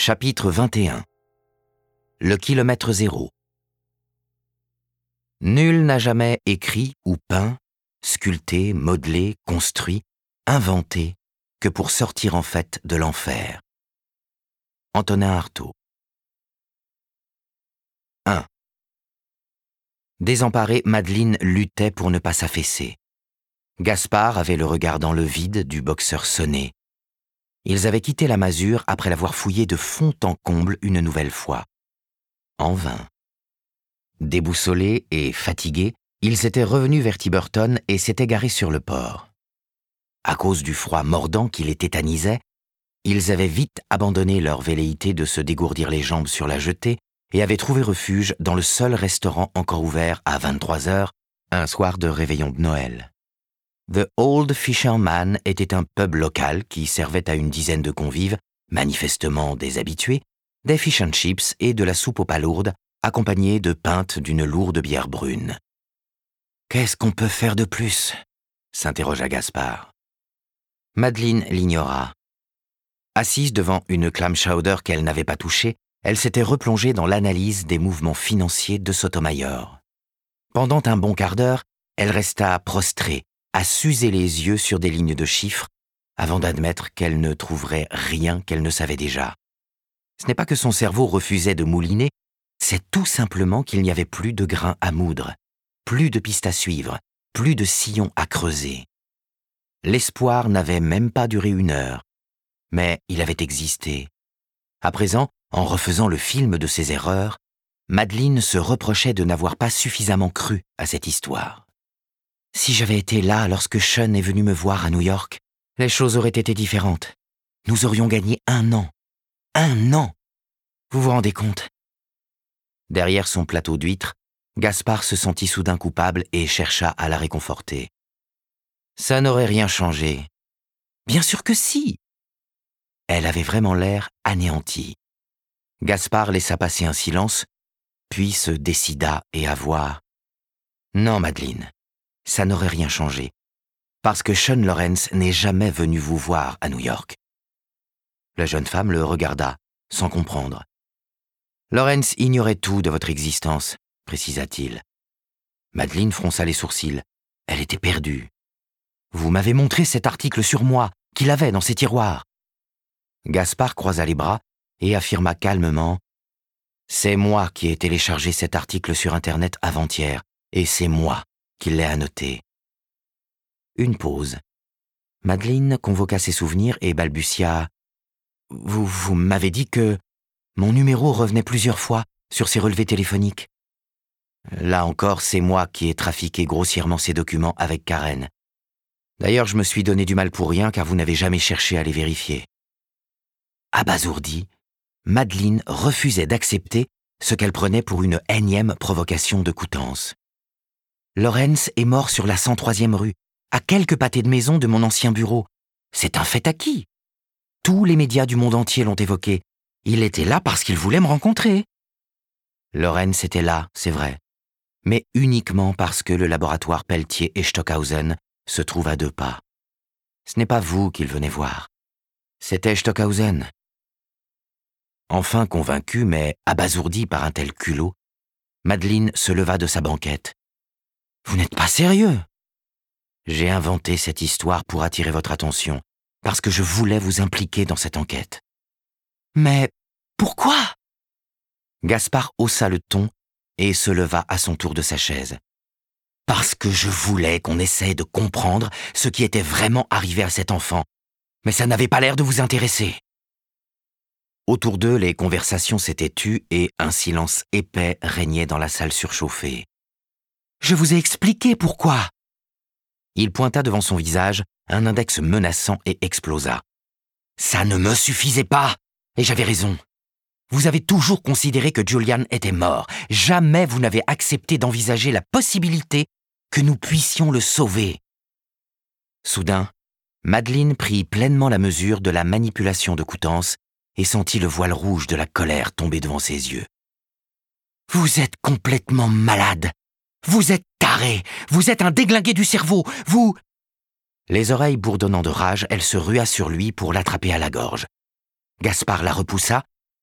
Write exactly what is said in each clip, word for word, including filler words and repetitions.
Chapitre vingt et un. Le kilomètre zéro. Nul n'a jamais écrit ou peint, sculpté, modelé, construit, inventé, que pour sortir en fait de l'enfer. Antonin Artaud. un. Désemparée, Madeleine luttait pour ne pas s'affaisser. Gaspard avait le regard dans le vide du boxeur sonné. Ils avaient quitté la masure après l'avoir fouillé de fond en comble une nouvelle fois. En vain. Déboussolés et fatigués, ils étaient revenus vers Tiburton et s'étaient garés sur le port. À cause du froid mordant qui les tétanisait, ils avaient vite abandonné leur velléité de se dégourdir les jambes sur la jetée et avaient trouvé refuge dans le seul restaurant encore ouvert à vingt-trois heures, un soir de réveillon de Noël. The Old Fisherman était un pub local qui servait à une dizaine de convives, manifestement des habitués, des fish and chips et de la soupe aux palourdes, accompagnée de pintes d'une lourde bière brune. « Qu'est-ce qu'on peut faire de plus ?» s'interrogea Gaspard. Madeleine l'ignora. Assise devant une clam chowder qu'elle n'avait pas touchée, elle s'était replongée dans l'analyse des mouvements financiers de Sotomayor. Pendant un bon quart d'heure, elle resta prostrée, à s'user les yeux sur des lignes de chiffres, avant d'admettre qu'elle ne trouverait rien qu'elle ne savait déjà. Ce n'est pas que son cerveau refusait de mouliner, c'est tout simplement qu'il n'y avait plus de grains à moudre, plus de pistes à suivre, plus de sillons à creuser. L'espoir n'avait même pas duré une heure, mais il avait existé. À présent, en refaisant le film de ses erreurs, Madeleine se reprochait de n'avoir pas suffisamment cru à cette histoire. Si j'avais été là lorsque Sean est venu me voir à New York, les choses auraient été différentes. Nous aurions gagné un an. Un an! Vous vous rendez compte? Derrière son plateau d'huîtres, Gaspard se sentit soudain coupable et chercha à la réconforter. Ça n'aurait rien changé. Bien sûr que si! Elle avait vraiment l'air anéantie. Gaspard laissa passer un silence, puis se décida et avoua. Non, Madeleine, ça n'aurait rien changé, parce que Sean Lawrence n'est jamais venu vous voir à New York. La jeune femme le regarda, sans comprendre. Lawrence ignorait tout de votre existence, précisa-t-il. Madeleine fronça les sourcils. Elle était perdue. Vous m'avez montré cet article sur moi, qu'il avait dans ses tiroirs. Gaspard croisa les bras et affirma calmement « C'est moi qui ai téléchargé cet article sur Internet avant-hier, et c'est moi qui l'ai annoté. » Une pause. Madeleine convoqua ses souvenirs et balbutia « Vous, vous m'avez dit que mon numéro revenait plusieurs fois sur ces relevés téléphoniques. » Là encore, c'est moi qui ai trafiqué grossièrement ces documents avec Karen. D'ailleurs, je me suis donné du mal pour rien car vous n'avez jamais cherché à les vérifier. Abasourdie, Madeleine refusait d'accepter ce qu'elle prenait pour une énième provocation de Coutances. Lawrence est mort sur la cent troisième rue, à quelques pâtés de maison de mon ancien bureau. C'est un fait acquis. Tous les médias du monde entier l'ont évoqué. Il était là parce qu'il voulait me rencontrer. Lawrence était là, c'est vrai, mais uniquement parce que le laboratoire Pelletier et Stockhausen se trouve à deux pas. Ce n'est pas vous qu'il venait voir. C'était Stockhausen. Enfin convaincue, mais abasourdie par un tel culot, Madeleine se leva de sa banquette. « Vous n'êtes pas sérieux ?» J'ai inventé cette histoire pour attirer votre attention, parce que je voulais vous impliquer dans cette enquête. « Mais pourquoi ?» Gaspard haussa le ton et se leva à son tour de sa chaise. « Parce que je voulais qu'on essaie de comprendre ce qui était vraiment arrivé à cet enfant, mais ça n'avait pas l'air de vous intéresser. » Autour d'eux, les conversations s'étaient tues et un silence épais régnait dans la salle surchauffée. « Je vous ai expliqué pourquoi !» Il pointa devant son visage un index menaçant et explosa. « Ça ne me suffisait pas, et j'avais raison. Vous avez toujours considéré que Julian était mort. Jamais vous n'avez accepté d'envisager la possibilité que nous puissions le sauver. » Soudain, Madeleine prit pleinement la mesure de la manipulation de Coutances et sentit le voile rouge de la colère tomber devant ses yeux. « Vous êtes complètement malade. Vous êtes taré. Vous êtes un déglingué du cerveau. Vous... » Les oreilles bourdonnant de rage, elle se rua sur lui pour l'attraper à la gorge. Gaspard la repoussa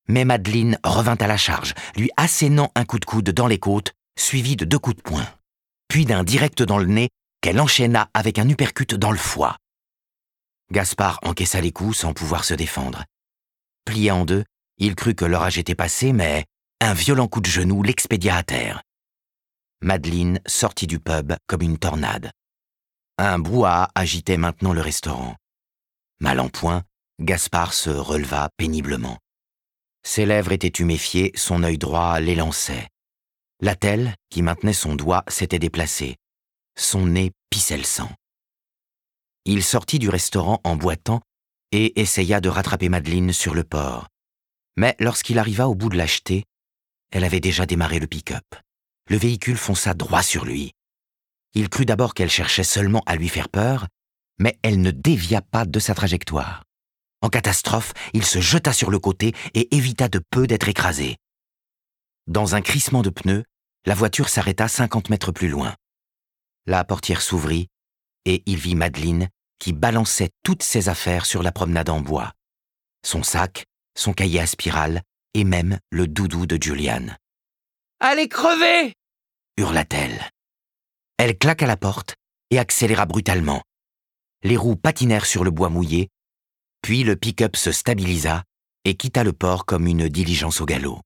mais Madeleine revint à la charge, lui assénant un coup de coude dans les côtes, suivi de deux coups de poing, puis d'un direct dans le nez qu'elle enchaîna avec un uppercut dans le foie. Gaspard encaissa les coups sans pouvoir se défendre. Plié en deux, il crut que l'orage était passé, mais un violent coup de genou l'expédia à terre. Madeleine sortit du pub comme une tornade. Un brouhaha agitait maintenant le restaurant. Mal en point, Gaspard se releva péniblement. Ses lèvres étaient tuméfiées, son œil droit l'élançait. L'attelle, qui maintenait son doigt, s'était déplacée. Son nez pissait le sang. Il sortit du restaurant en boitant et essaya de rattraper Madeleine sur le port. Mais lorsqu'il arriva au bout de la jetée, elle avait déjà démarré le pick-up. Le véhicule fonça droit sur lui. Il crut d'abord qu'elle cherchait seulement à lui faire peur, mais elle ne dévia pas de sa trajectoire. En catastrophe, il se jeta sur le côté et évita de peu d'être écrasé. Dans un crissement de pneus, la voiture s'arrêta cinquante mètres plus loin. La portière s'ouvrit et il vit Madeleine qui balançait toutes ses affaires sur la promenade en bois. Son sac, son cahier à spirale et même le doudou de Julian. « Allez crever !» hurla-t-elle. Elle claqua la porte et accéléra brutalement. Les roues patinèrent sur le bois mouillé, puis le pick-up se stabilisa et quitta le port comme une diligence au galop.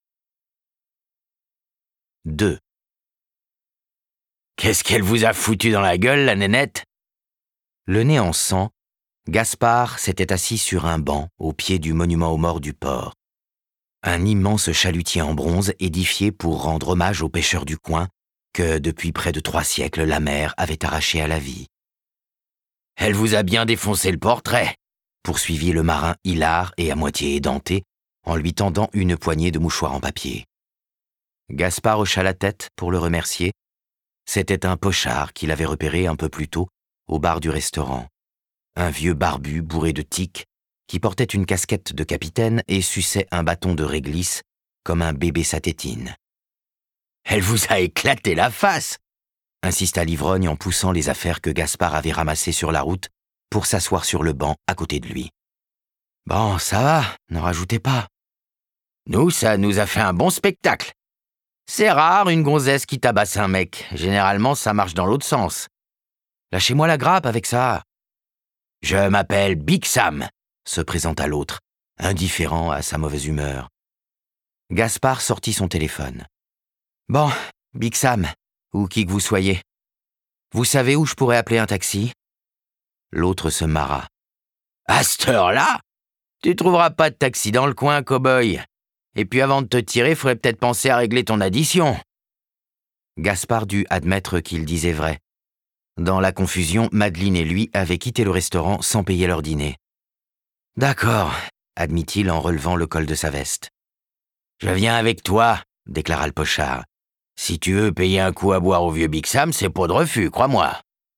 deux. Qu'est-ce qu'elle vous a foutu dans la gueule, la nénette? Le nez en sang, Gaspard s'était assis sur un banc au pied du monument aux morts du port. Un immense chalutier en bronze édifié pour rendre hommage aux pêcheurs du coin que, depuis près de trois siècles, la mer avait arraché à la vie. « Elle vous a bien défoncé le portrait !» poursuivit le marin hilar et à moitié édenté, en lui tendant une poignée de mouchoirs en papier. Gaspard hocha la tête pour le remercier. C'était un pochard qu'il avait repéré un peu plus tôt au bar du restaurant. Un vieux barbu bourré de tiques qui portait une casquette de capitaine et suçait un bâton de réglisse comme un bébé sa tétine. « Elle vous a éclaté la face !» insista l'ivrogne en poussant les affaires que Gaspard avait ramassées sur la route pour s'asseoir sur le banc à côté de lui. « Bon, ça va, n'en rajoutez pas. Nous, ça nous a fait un bon spectacle. C'est rare une gonzesse qui tabasse un mec. Généralement, ça marche dans l'autre sens. Lâchez-moi la grappe avec ça. »« Je m'appelle Big Sam », se présenta l'autre, indifférent à sa mauvaise humeur. Gaspard sortit son téléphone. « Bon, Big Sam, ou qui que vous soyez, vous savez où je pourrais appeler un taxi ?» L'autre se marra. « À cette heure-là, tu trouveras pas de taxi dans le coin, cow-boy. Et puis avant de te tirer, faudrait peut-être penser à régler ton addition. » Gaspard dut admettre qu'il disait vrai. Dans la confusion, Madeleine et lui avaient quitté le restaurant sans payer leur dîner. « D'accord, » admit-il en relevant le col de sa veste. « Je viens avec toi, » déclara le pochard. « Si tu veux payer un coup à boire au vieux Big Sam, c'est pas de refus, crois-moi. »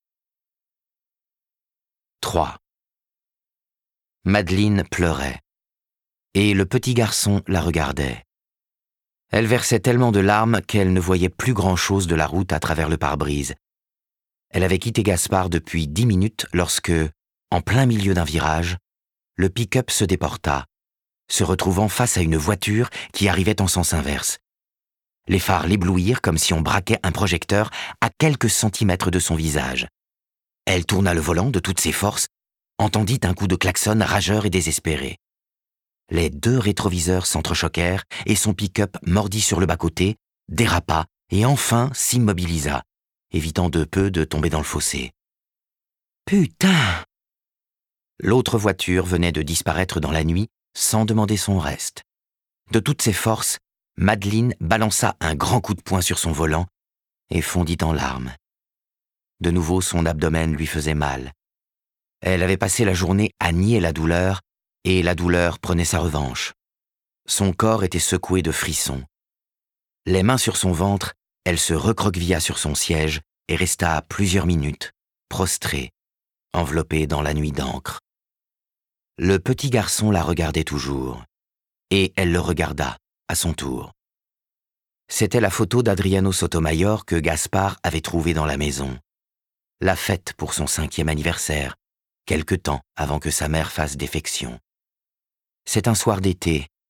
trois. Madeleine pleurait, et le petit garçon la regardait. Elle versait tellement de larmes qu'elle ne voyait plus grand-chose de la route à travers le pare-brise. Elle avait quitté Gaspard depuis dix minutes lorsque, en plein milieu d'un virage, le pick-up se déporta, se retrouvant face à une voiture qui arrivait en sens inverse. Les phares l'éblouirent comme si on braquait un projecteur à quelques centimètres de son visage. Elle tourna le volant de toutes ses forces, entendit un coup de klaxon rageur et désespéré. Les deux rétroviseurs s'entrechoquèrent et son pick-up mordit sur le bas-côté, dérapa et enfin s'immobilisa, évitant de peu de tomber dans le fossé. « Putain !» L'autre voiture venait de disparaître dans la nuit sans demander son reste. De toutes ses forces, Madeleine balança un grand coup de poing sur son volant et fondit en larmes. De nouveau, son abdomen lui faisait mal. Elle avait passé la journée à nier la douleur, et la douleur prenait sa revanche. Son corps était secoué de frissons. Les mains sur son ventre, elle se recroquevilla sur son siège et resta plusieurs minutes, prostrée, enveloppée dans la nuit d'encre. Le petit garçon la regardait toujours, et elle le regarda, à son tour. C'était la photo d'Adriano Sotomayor que Gaspard avait trouvée dans la maison. La fête pour son cinquième anniversaire, quelque temps avant que sa mère fasse défection. C'est un soir d'été,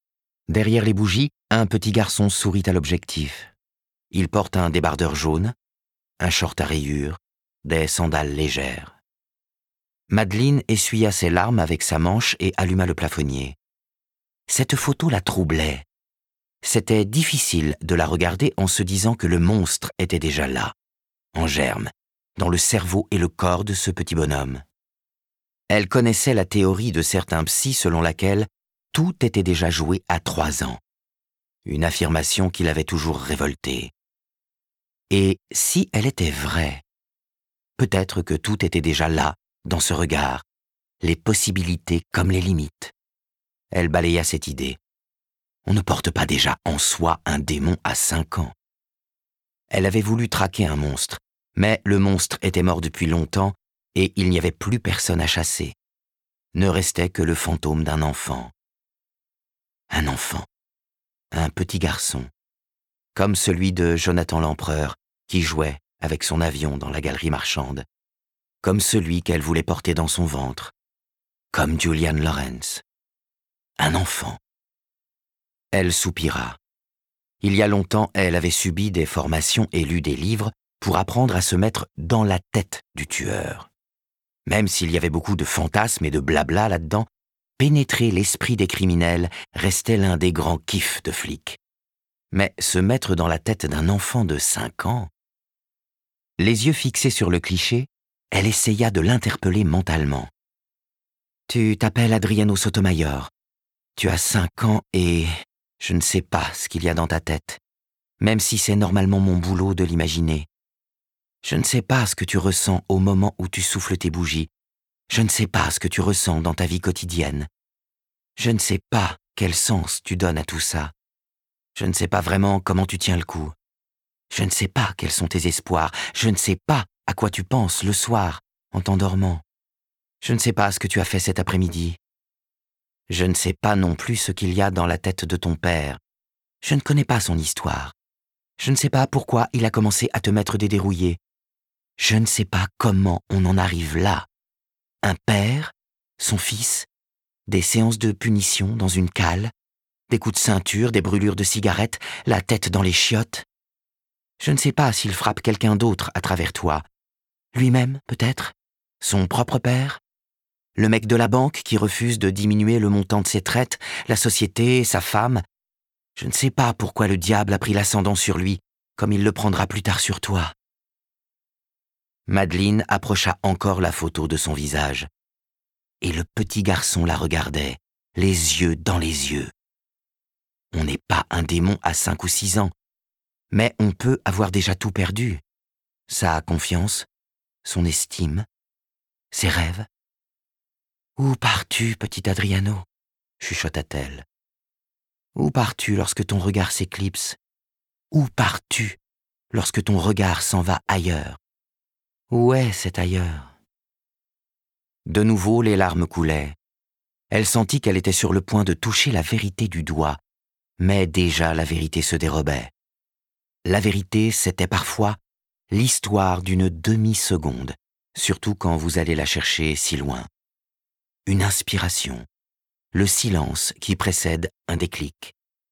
Derrière les bougies, un petit garçon sourit à l'objectif. Il porte un débardeur jaune, un short à rayures, des sandales légères. Madeleine essuya ses larmes avec sa manche et alluma le plafonnier. Cette photo la troublait. C'était difficile de la regarder en se disant que le monstre était déjà là, en germe, dans le cerveau et le corps de ce petit bonhomme. Elle connaissait la théorie de certains psys selon laquelle tout était déjà joué à trois ans. Une affirmation qui l'avait toujours révoltée. Et si elle était vraie, peut-être que tout était déjà là, dans ce regard, les possibilités comme les limites. Elle balaya cette idée. On ne porte pas déjà en soi un démon à cinq ans. Elle avait voulu traquer un monstre, mais le monstre était mort depuis longtemps et il n'y avait plus personne à chasser. Ne restait que le fantôme d'un enfant. Un enfant, un petit garçon, comme celui de Jonathan l'Empereur qui jouait avec son avion dans la galerie marchande, comme celui qu'elle voulait porter dans son ventre, comme Julian Lawrence. Un enfant. Elle soupira. Il y a longtemps, elle avait subi des formations et lu des livres pour apprendre à se mettre dans la tête du tueur. Même s'il y avait beaucoup de fantasmes et de blabla là-dedans, pénétrer l'esprit des criminels restait l'un des grands kiffs de flic. Mais se mettre dans la tête d'un enfant de cinq ans... Les yeux fixés sur le cliché, elle essaya de l'interpeller mentalement. « Tu t'appelles Adriano Sotomayor. Tu as cinq ans et je ne sais pas ce qu'il y a dans ta tête, même si c'est normalement mon boulot de l'imaginer. Je ne sais pas ce que tu ressens au moment où tu souffles tes bougies. Je ne sais pas ce que tu ressens dans ta vie quotidienne. Je ne sais pas quel sens tu donnes à tout ça. Je ne sais pas vraiment comment tu tiens le coup. Je ne sais pas quels sont tes espoirs. Je ne sais pas à quoi tu penses le soir, en t'endormant. Je ne sais pas ce que tu as fait cet après-midi. Je ne sais pas non plus ce qu'il y a dans la tête de ton père. Je ne connais pas son histoire. Je ne sais pas pourquoi il a commencé à te mettre des dérouillés. Je ne sais pas comment on en arrive là. Un père, son fils, des séances de punition dans une cale, des coups de ceinture, des brûlures de cigarettes, la tête dans les chiottes. Je ne sais pas s'il frappe quelqu'un d'autre à travers toi. Lui-même, peut-être? Son propre père? Le mec de la banque qui refuse de diminuer le montant de ses traites, la société, sa femme? Je ne sais pas pourquoi le diable a pris l'ascendant sur lui, comme il le prendra plus tard sur toi. Madeleine approcha encore la photo de son visage. Et le petit garçon la regardait, les yeux dans les yeux. On n'est pas un démon à cinq ou six ans, mais on peut avoir déjà tout perdu. Sa confiance, son estime, ses rêves. « Où pars-tu, petit Adriano ?» chuchota-t-elle. « Où pars-tu lorsque ton regard s'éclipse? Où pars-tu lorsque ton regard s'en va ailleurs? Où est cet ailleurs ?» De nouveau, les larmes coulaient. Elle sentit qu'elle était sur le point de toucher la vérité du doigt, mais déjà la vérité se dérobait. La vérité, c'était parfois l'histoire d'une demi-seconde, surtout quand vous allez la chercher si loin. Une inspiration, le silence qui précède un déclic.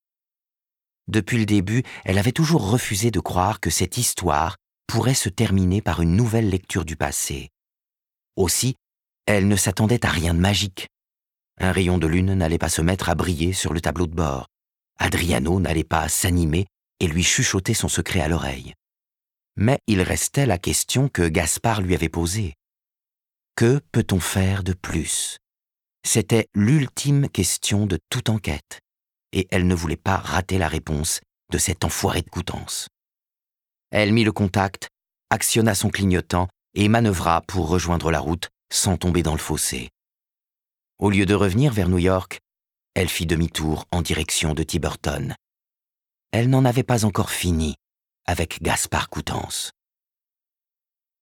Depuis le début, elle avait toujours refusé de croire que cette histoire pourrait se terminer par une nouvelle lecture du passé. Aussi, elle ne s'attendait à rien de magique. Un rayon de lune n'allait pas se mettre à briller sur le tableau de bord. Adriano n'allait pas s'animer et lui chuchoter son secret à l'oreille. Mais il restait la question que Gaspard lui avait posée. Que peut-on faire de plus? C'était l'ultime question de toute enquête, et elle ne voulait pas rater la réponse de cet enfoiré de Coutances. Elle mit le contact, actionna son clignotant et manœuvra pour rejoindre la route sans tomber dans le fossé. Au lieu de revenir vers New York, elle fit demi-tour en direction de Tiburton. Elle n'en avait pas encore fini avec Gaspard Coutances.